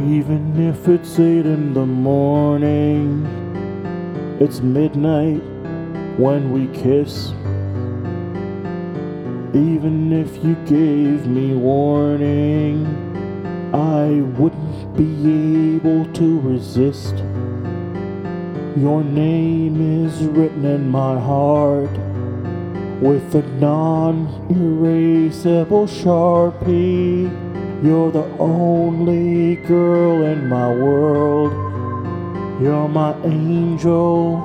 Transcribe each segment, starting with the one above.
Even if it's 8 in the morning, it's midnight when we kiss. Even if you gave me warning, I wouldn't be able to resist. Your name is written in my heart with a non-erasable Sharpie. You're the only girl in my world. You're my angel,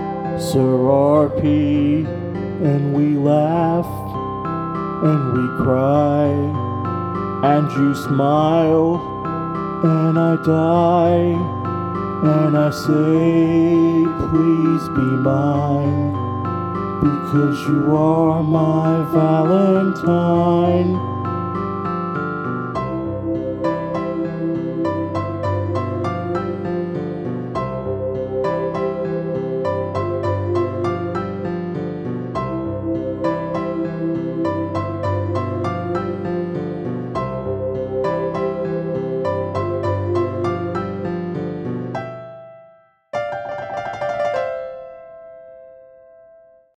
Sir and we laugh and we cry, and you smile, and I die, and I say, please be mine, because you are my Valentine.